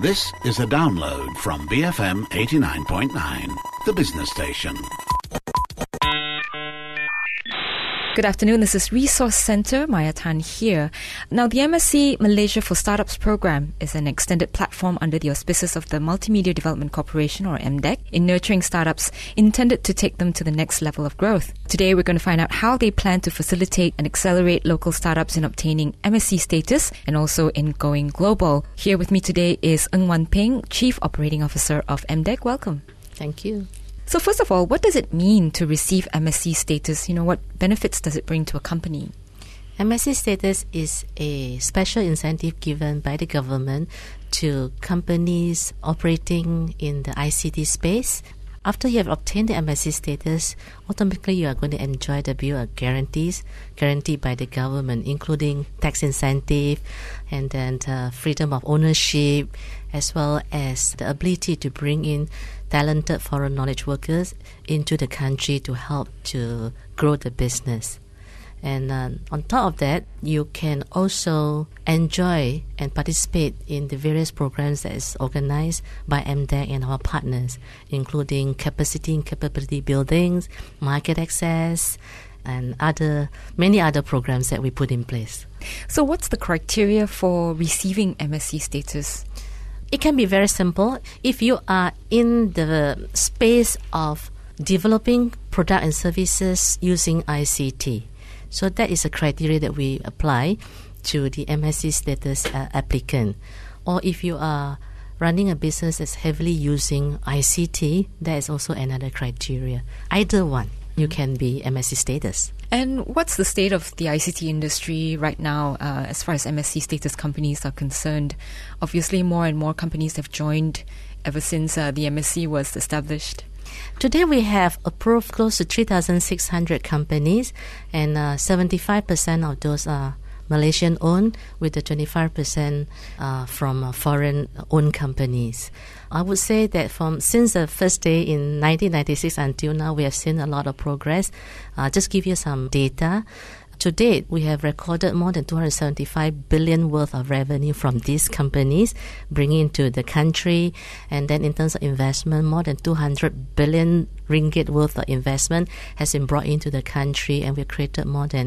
This is a download from BFM 89.9, the business station. Good afternoon, this is Resource Centre, Maya Tan here. Now, the MSc Malaysia for Startups program is an extended platform under the auspices of the Multimedia Development Corporation, or MDEC, in nurturing startups intended to take them to the next level of growth. Today, we're going to find out how they plan to facilitate and accelerate local startups in obtaining MSc status and also in going global. Here with me today is Ng Wan Peng, Chief Operating Officer of MDEC. Welcome. Thank you. So first of all, what does it mean to receive MSc status? What benefits does it bring to a company? MSc status is a special incentive given by the government to companies operating in the ICT space. After you have obtained the MSc status, automatically you are going to enjoy the bill of guaranteed by the government, including tax incentive and then freedom of ownership, as well as the ability to bring in talented foreign knowledge workers into the country to help to grow the business. And on top of that, you can also enjoy and participate in the various programs that is organized by MDEC and our partners, including capacity and capability buildings, market access, and many other programs that we put in place. So what's the criteria for receiving MSc status? It can be very simple. If you are in the space of developing product and services using ICT, so that is a criteria that we apply to the MSc status applicant. Or if you are running a business that's heavily using ICT, that is also another criteria. Either one, you can be MSc status. And what's the state of the ICT industry right now as far as MSc status companies are concerned? Obviously, more and more companies have joined ever since the MSc was established. Today, we have approved close to 3,600 companies, and 75% of those are Malaysian-owned, with the 25% from foreign-owned companies. I would say that since the first day in 1996 until now, we have seen a lot of progress. Just give you some data. To date, we have recorded more than 275 billion worth of revenue from these companies, bringing into the country. And then in terms of investment, more than 200 billion ringgit worth of investment has been brought into the country, and we created more than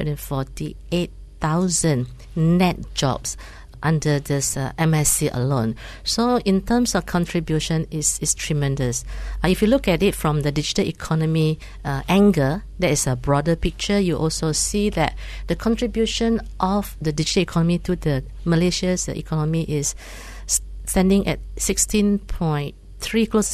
148,000 net jobs under this MSc alone. So in terms of contribution, is tremendous. If you look at it from the digital economy angle, that is a broader picture. You also see that the contribution of the digital economy to the Malaysia's economy is standing at 16.3, close to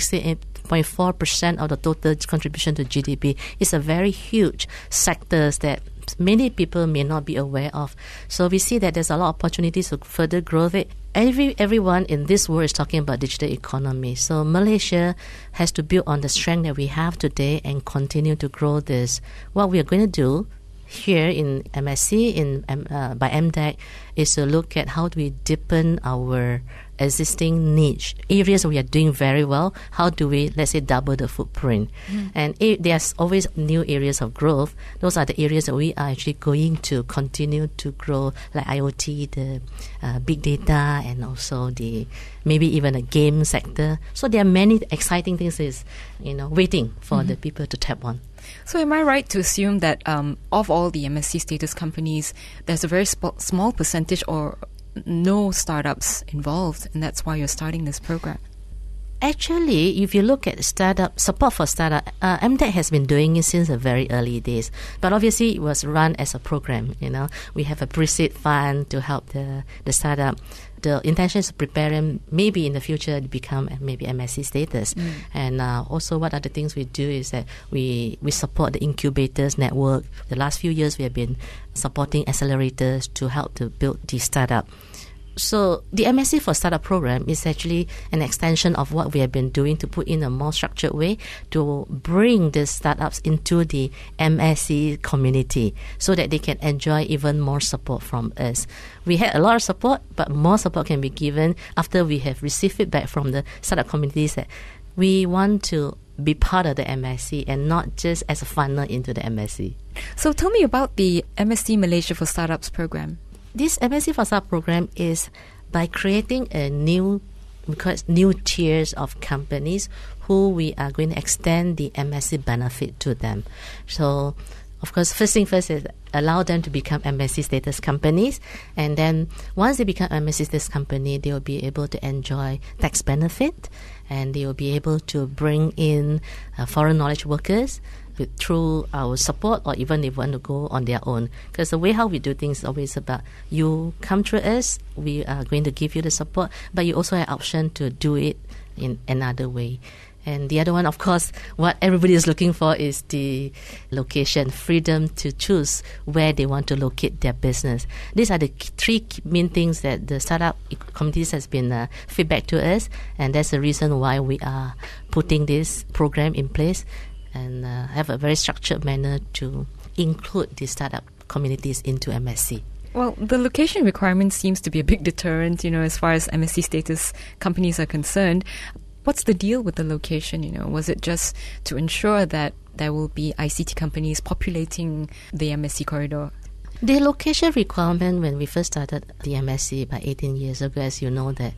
68.4% of the total contribution to GDP. It's a very huge sector that many people may not be aware of. So we see that there's a lot of opportunities to further grow it. Everyone in this world is talking about digital economy. So Malaysia has to build on the strength that we have today and continue to grow this. What we are going to do here in MSc by MDEC is to look at how do we deepen our existing niche areas we are doing very well. How do we, let's say, double the footprint? And there's always new areas of growth. Those are the areas that we are actually going to continue to grow, like IoT, the big data, and also maybe even a game sector. So there are many exciting things waiting for the people to tap on. So am I right to assume that of all the MSc status companies, there's a very small percentage or no startups involved, and that's why you're starting this program? Actually, if you look at support for startup, MDEC has been doing it since the very early days. But obviously, it was run as a program. We have a pre-seed fund to help the startup. The intention is to prepare them maybe in the future to become maybe MSc status. And also, what other things we do is that we support the incubators network. The last few years, we have been supporting accelerators to help to build the startup. So the MSc for Startup program is actually an extension of what we have been doing to put in a more structured way to bring the startups into the MSc community so that they can enjoy even more support from us. We had a lot of support, but more support can be given after we have received feedback from the startup communities that we want to be part of the MSc and not just as a funnel into the MSc. So tell me about the MSc Malaysia for Startups program. This MSc for Startup program is by creating a new tiers of companies who we are going to extend the MSC benefit to them. So, of course, first thing first is allow them to become MSC status companies, and then once they become MSC status company, they will be able to enjoy tax benefit, and they will be able to bring in foreign knowledge workers through our support, or even if they want to go on their own. Because the way how we do things is always about you come through us, we are going to give you the support, but you also have option to do it in another way. And the other one, of course, what everybody is looking for is the location, freedom to choose where they want to locate their business. These are the three main things that the startup communities has been feedback to us, and that's the reason why we are putting this program in place and have a very structured manner to include the startup communities into MSC. Well, the location requirement seems to be a big deterrent, as far as MSC status companies are concerned. What's the deal with the location? Was it just to ensure that there will be ICT companies populating the MSC corridor? The location requirement when we first started the MSC about 18 years ago, as you know, that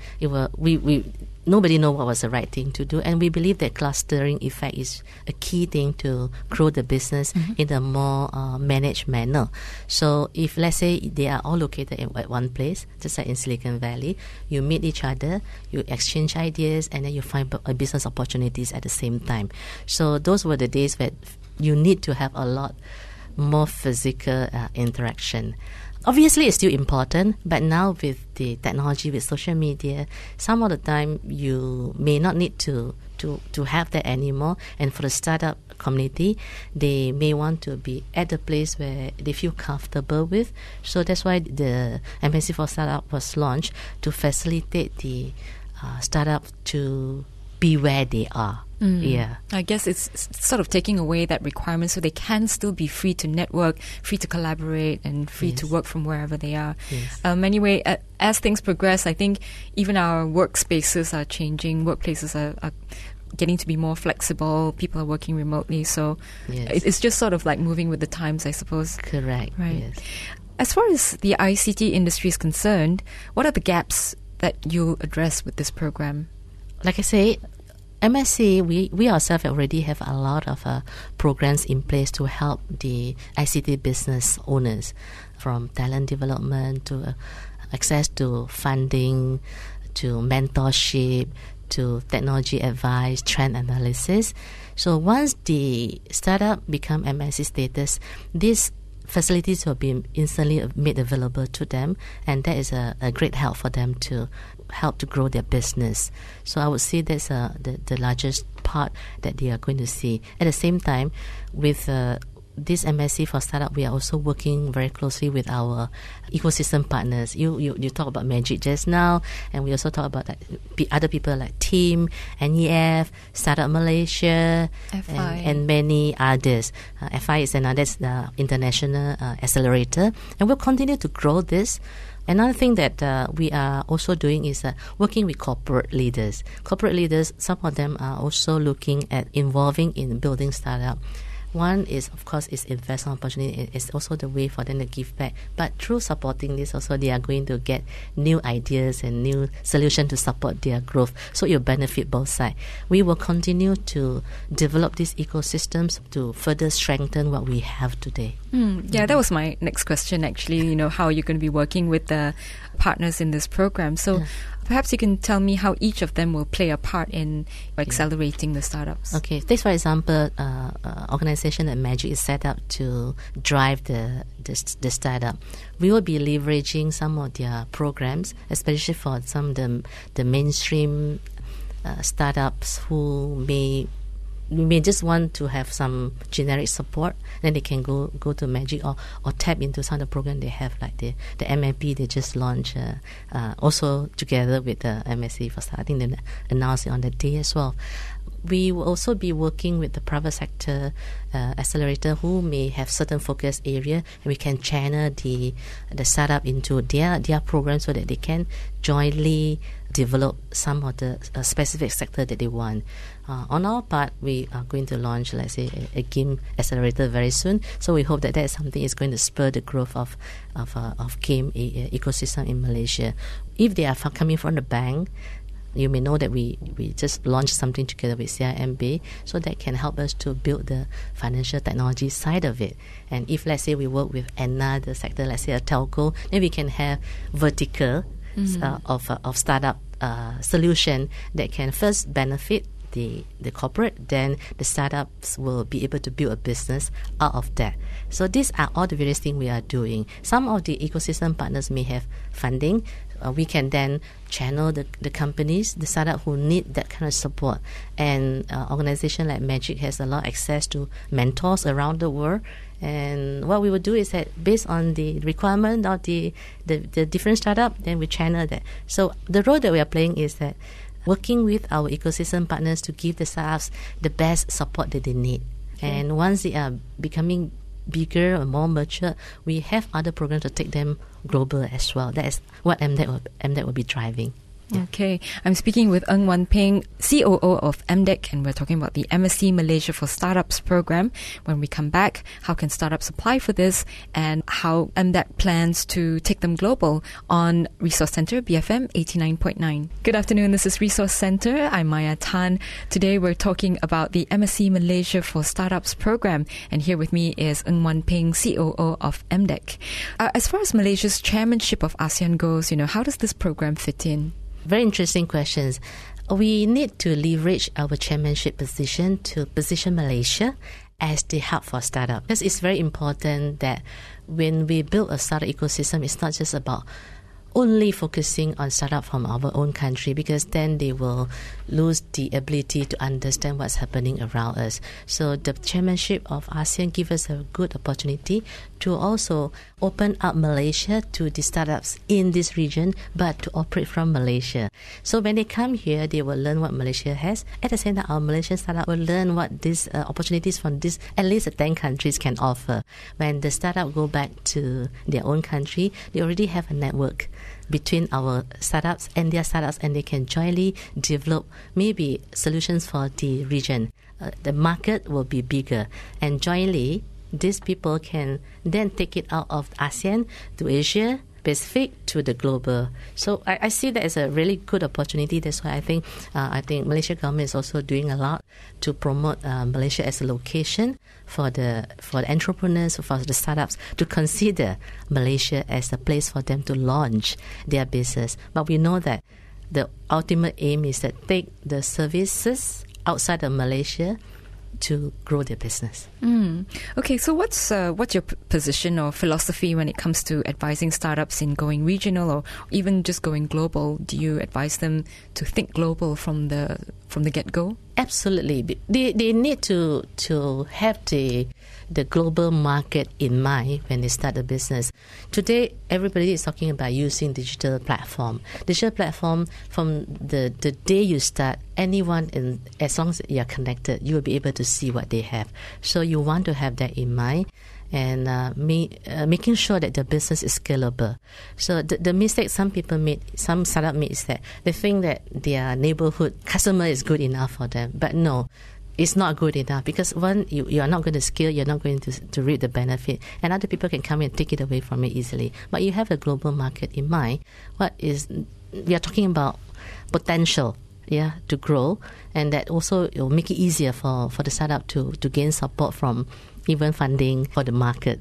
nobody knew what was the right thing to do, and we believe that clustering effect is a key thing to grow the business in a more managed manner. So if, let's say, they are all located at one place, just like in Silicon Valley, you meet each other, you exchange ideas, and then you find business opportunities at the same time. So those were the days where you need to have a lot more physical interaction. Obviously, it's still important, but now with the technology, with social media, some of the time you may not need to have that anymore. And for the startup community, they may want to be at the place where they feel comfortable with. So that's why the MSC for Startup was launched, to facilitate the startup to be where they are. Yeah, I guess it's sort of taking away that requirement so they can still be free to network, free to collaborate, and free to work from wherever they are. Yes. Anyway, as things progress, I think even our workspaces are changing. Workplaces are getting to be more flexible. People are working remotely. So it's just sort of like moving with the times, I suppose. Correct. Right. Yes. As far as the ICT industry is concerned, what are the gaps that you'll address with this program? Like I say, MSC, we ourselves already have a lot of programs in place to help the ICT business owners, from talent development to access to funding, to mentorship, to technology advice, trend analysis. So once the startup become MSC status, these facilities will be instantly made available to them, and that is a great help for them to help to grow their business. So I would say that's the largest part that they are going to see. At the same time, with this MSC for Startup, we are also working very closely with our ecosystem partners. You talk about Magic just now, and we also talk about other people like Team, NEF, Startup Malaysia, FI. and many others. FI is another international accelerator, and we'll continue to grow this. Another thing that we are also doing is working with corporate leaders. Corporate leaders, some of them are also looking at involving in building startup. One is, of course, is investment opportunity. It's also the way for them to give back. But through supporting this, also they are going to get new ideas and new solutions to support their growth. So it will benefit both sides. We will continue to develop these ecosystems to further strengthen what we have today. Yeah, that was my next question, actually. How are you going to be working with the partners in this program? So perhaps you can tell me how each of them will play a part in accelerating the startups. Okay, take for example, organization that Magic is set up to drive the startup. We will be leveraging some of their programs, especially for some of the mainstream startups who may just want to have some generic support. Then they can go to Magic or tap into some of the program they have, like the MMP they just launched, also together with the MSC for starting. They announced it on that day as well. We will also be working with the private sector accelerator who may have certain focus area, and we can channel the startup into their program so that they can jointly develop some of the specific sector that they want. On our part, we are going to launch, let's say, a game accelerator very soon. So we hope that is something is going to spur the growth of game ecosystem in Malaysia. If they are coming from the bank, you may know that we just launched something together with CIMB, so that can help us to build the financial technology side of it. And if, let's say, we work with another sector, let's say a telco, then we can have vertical of startup solution that can first benefit the corporate, then the startups will be able to build a business out of that. So these are all the various things we are doing. Some of the ecosystem partners may have funding. We can then channel the companies, the startup who need that kind of support. And organization like Magic has a lot of access to mentors around the world. And what we will do is that based on the requirement of the different startup, then we channel that. So the role that we are playing is that working with our ecosystem partners to give the startups the best support that they need. Okay. And once they are becoming bigger or more mature, we have other programs to take them global as well. That is what MDEC will be driving. Yeah. Okay, I'm speaking with Ng Wan Peng, COO of MDEC, and we're talking about the MSc Malaysia for Startups program. When we come back, how can startups apply for this and how MDEC plans to take them global on Resource Centre, BFM 89.9. Good afternoon, this is Resource Centre. I'm Maya Tan. Today we're talking about the MSc Malaysia for Startups program, and here with me is Ng Wan Peng, COO of MDEC. As far as Malaysia's chairmanship of ASEAN goes, how does this program fit in? Very interesting questions. We need to leverage our chairmanship position to position Malaysia as the hub for startup. Because it's very important that when we build a startup ecosystem, it's not just about only focusing on startup from our own country, because then they will lose the ability to understand what's happening around us. So the chairmanship of ASEAN gives us a good opportunity to also open up Malaysia to the startups in this region, but to operate from Malaysia. So when they come here, they will learn what Malaysia has. At the same time, our Malaysian startup will learn what these opportunities from this at least 10 countries can offer. When the startup go back to their own country, they already have a network between our startups and their startups, and they can jointly develop maybe solutions for the region. The market will be bigger, and jointly these people can then take it out of ASEAN to Asia Pacific to the global. So I see that as a really good opportunity. That's why I think Malaysia government is also doing a lot to promote Malaysia as a location for the entrepreneurs, for the startups to consider Malaysia as a place for them to launch their business. But we know that the ultimate aim is that take the services outside of Malaysia to grow their business. Okay, so what's your position or philosophy when it comes to advising startups in going regional or even just going global? Do you advise them to think global from the get-go? Absolutely. They need to have the global market in mind when they start a business. Today, everybody is talking about using digital platform. Digital platform, from the day you start, anyone, as long as you are connected, you will be able to see what they have. So you want to have that in mind, and making sure that the business is scalable. So the mistake some startup made is that they think that their neighborhood customer is good enough for them. But no, it's not good enough, because one, you are not going to scale, you're not going to reap the benefit, and other people can come and take it away from it easily. But you have a global market in mind. We are talking about potential, to grow, and that also it will make it easier for the startup to gain support from even funding for the market.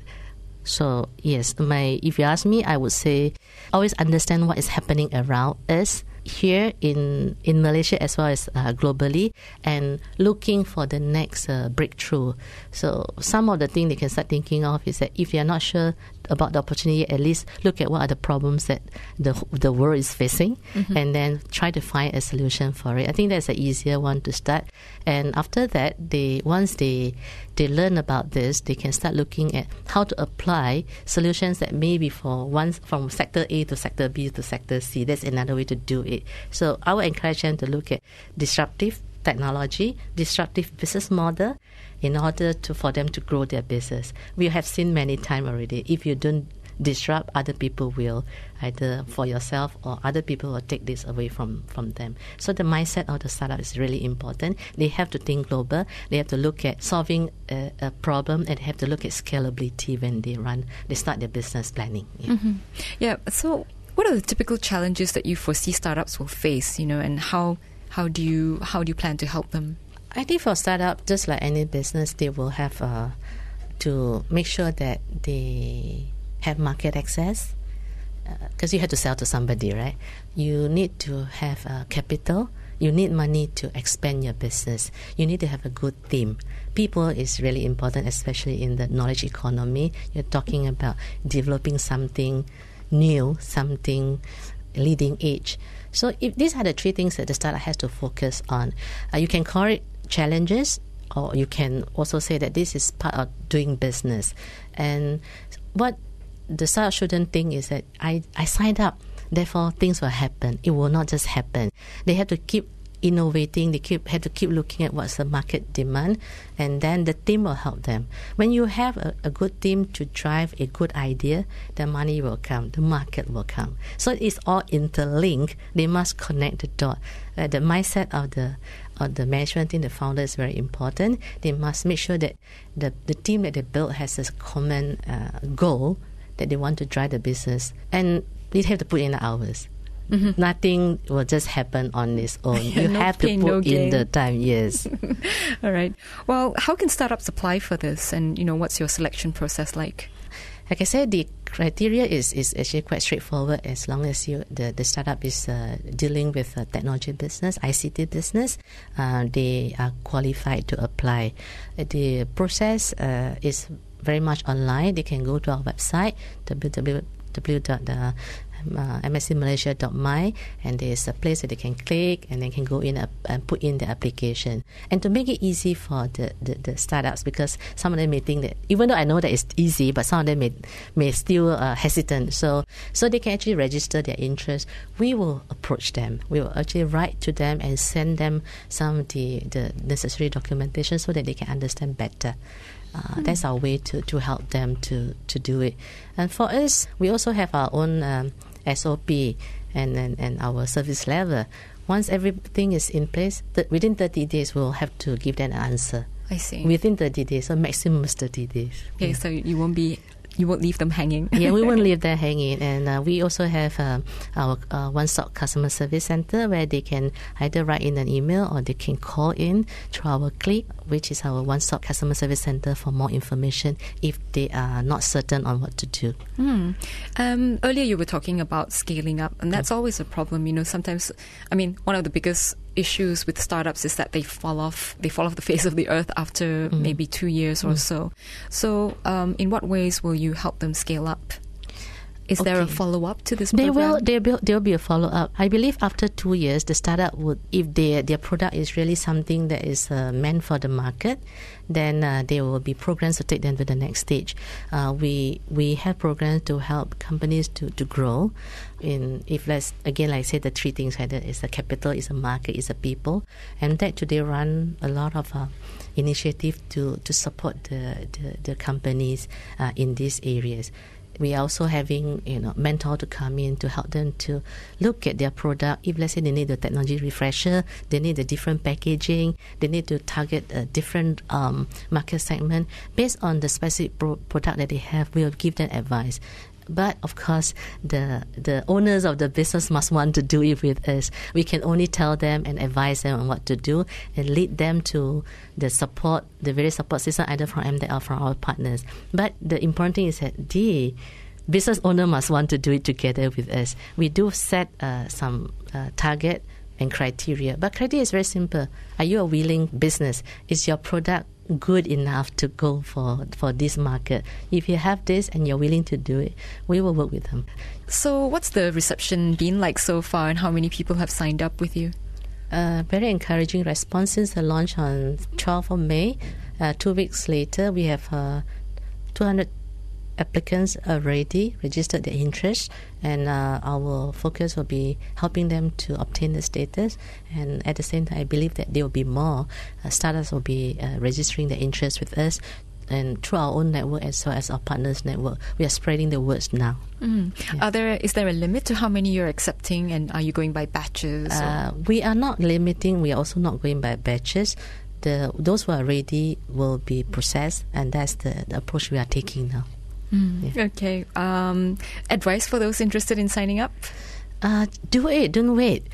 So yes, if you ask me, I would say always understand what is happening around us here in Malaysia as well as globally, and looking for the next breakthrough. So some of the things they can start thinking of is that if they are not sure about the opportunity, at least look at what are the problems that the world is facing, and then try to find a solution for it. I think that's an easier one to start. And after that, once they learn about this, they can start looking at how to apply solutions that maybe from sector A to sector B to sector C. That's another way to do it. So I would encourage them to look at disruptive technology, disruptive business model, in order for them to grow their business. We have seen many times already. If you don't disrupt, other people will, either for yourself or other people will take this away from them. So the mindset of the startup is really important. They have to think global. They have to look at solving a problem, and they have to look at scalability when they start their business planning. Yeah. So what are the typical challenges that you foresee startups will face, and how do you plan to help them? I think for startup, just like any business, they will have to make sure that they have market access, because you have to sell to somebody, right? You need to have capital. You need money to expand your business. You need to have a good team. People is really important, especially in the knowledge economy. You're talking about developing something new, something leading edge. So if these are the three things that the startup has to focus on. You can call it challenges, or you can also say that this is part of doing business. And what the startup shouldn't think is that I signed up, therefore things will happen. It will not just happen. They have to keep innovating. They have to keep looking at what's the market demand, and then the team will help them. When you have a good team to drive a good idea, the money will come, the market will come. So it's all interlinked. They must connect the dot. The mindset of the management team, the founder, is very important. They must make sure that the team that they build has a common goal that they want to drive the business, and they have to put in the hours. Nothing will just happen on its own. You have to put in the time. Yes. All right. Well, how can startups apply for this, and what's your selection process like? Like I said, the criteria is actually quite straightforward, as long as the startup is dealing with a technology business, ICT business. They are qualified to apply. The process is very much online. They can go to our website, www.mscmalaysia.my, and there's a place that they can click, and they can go in and put in the application. And to make it easy for the startups, because some of them may think that, even though I know that it's easy, but some of them may still hesitant. So they can actually register their interest. We will approach them. We will actually write to them and send them some of the necessary documentation so that they can understand better. That's our way to help them to do it. And for us, we also have our own SOP and our service level. Once everything is in place, within 30 days, we'll have to give them an answer. I see. Within 30 days, so maximum is 30 days. Okay, so you won't leave them hanging. Yeah, we won't leave them hanging. And we also have our one-stop customer service center, where they can either write in an email or they can call in through our Click, which is our one-stop customer service center, for more information if they are not certain on what to do. Earlier you were talking about scaling up, and that's always a problem. Sometimes, one of the biggest issues with startups is that they fall off the face of the earth after maybe 2 years or so. So in what ways will you help them scale up? Is there a follow-up to this program? There will be a follow-up. I believe after 2 years, the startup would, if their product is really something that is meant for the market, then there will be programs to take them to the next stage. We have programs to help companies to grow. If let's, again, like I said, the three things, either it's the capital, it's the market, it's the people, and that today run a lot of initiative to support the companies in these areas. We are also having mentor to come in to help them to look at their product. If let's say they need a technology refresher, they need a different packaging, they need to target a different market segment, based on the specific product that they have, we'll give them advice. But of course, the owners of the business must want to do it with us. We can only tell them and advise them on what to do and lead them to the various support system, either from MDEC or from our partners. But the important thing is that the business owner must want to do it together with us. We do set some target and criteria, but criteria is very simple. Are you a willing business? Is your product good enough to go for this market? If you have this and you're willing to do it, we will work with them. So what's the reception been like so far, and how many people have signed up with you? Very encouraging response since the launch on 12th of May. 2 weeks later, we have 200 applicants already registered their interest, and our focus will be helping them to obtain the status. And at the same time, I believe that there will be more startups will be registering their interest with us and through our own network as well as our partners' network. We are spreading the words now. Yeah. Is there a limit to how many you're accepting, and are you going by batches? We are not limiting. We are also not going by batches. Those who are ready will be processed, and that's the approach we are taking now. Yeah. Okay. Advice for those interested in signing up? Do it. Don't wait.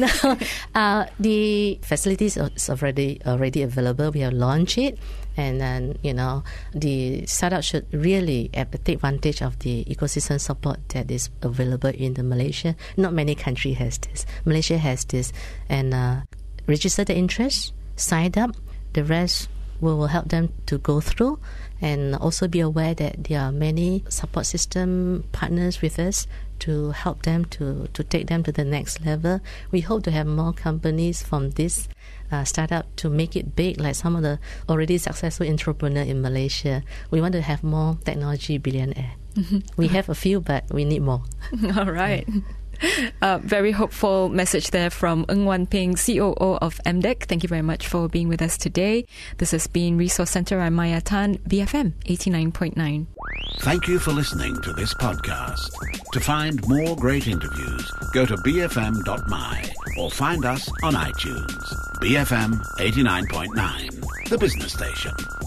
The facilities is already available. We have launched it, and then the startup should really take advantage of the ecosystem support that is available in Malaysia. Not many countries has this. Malaysia has this, and register the interest, sign up. The rest we will help them to go through, and also be aware that there are many support system partners with us to help them to take them to the next level. We hope to have more companies from this startup to make it big, like some of the already successful entrepreneurs in Malaysia. We want to have more technology billionaire. We have a few, but we need more. All right. Very hopeful message there from Ng Wan Ping, COO of MDEC. Thank you very much for being with us today. This has been Resource Centre. I'm Maya Tan, BFM 89.9. Thank you for listening to this podcast. To find more great interviews, go to bfm.my or find us on iTunes. BFM 89.9, the business station.